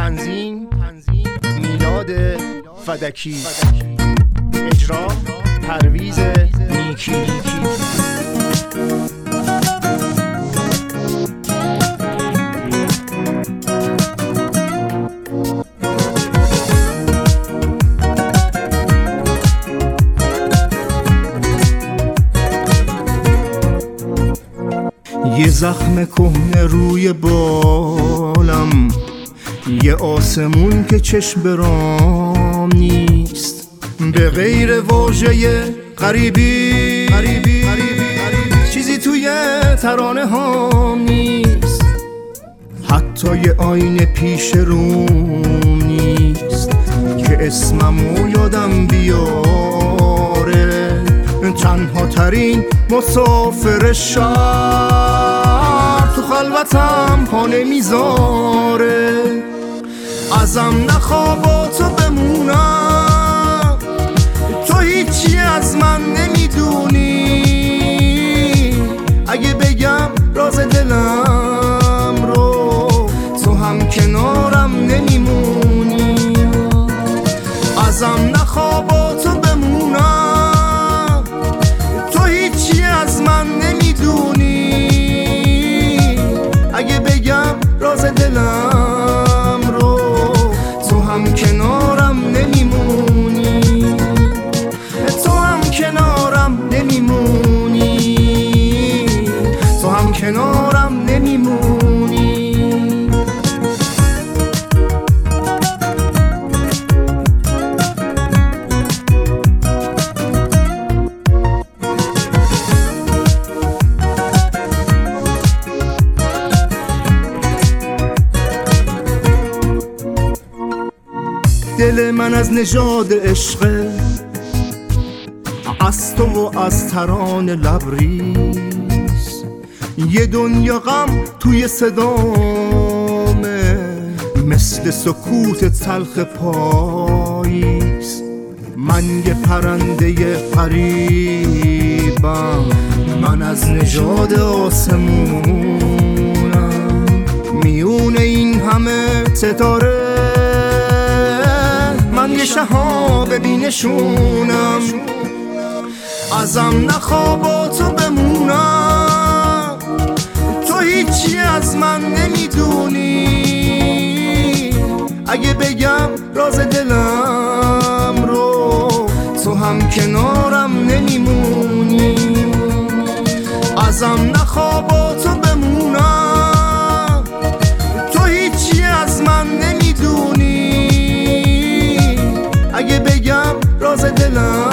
تنظیم میلاد فدکی، اجرا پرویز نیکی. یه زخم کهنه روی بالم، یه آسمون که چشم برام نیست، به غیر واژه غریبی چیزی توی ترانه هام نیست، حتی یه آینه پیش روم نیست که اسممو یادم بیاره. تنها ترین مسافر شهر تو خلوتم پا نمیذاره. ازم نخواباتو بمونم، تو هیچی از من نمیدونی. اگه بگم راز دلم رو، تو هم کنارم نمیمونی. ازم نخواباتو بمونم، تو هیچی از من نمیدونی. اگه بگم راز دلم رو، تو هم کنارم نمیمونی. تو هم کنارم نمیمونی. تو هم کنارم نمیمونی. دل من از نژاد عشقه، از تو و از ترانه لبریز. یه دنیا غم توی صدامه، مثل سکوت تلخ پاییز. من یه پرنده غریبم، من از نژاد آسمونم. میون این همه ستاره من یه شهاب بینشونم. ازم نخواباتو بمونم، تو هیچی از من نمیدونی. اگه بگم راز دلم رو، تو هم کنارم نمیمونی. ازم نخواباتو بمونم، تو هیچی از من نمیدونی. اگه بگم راز دلم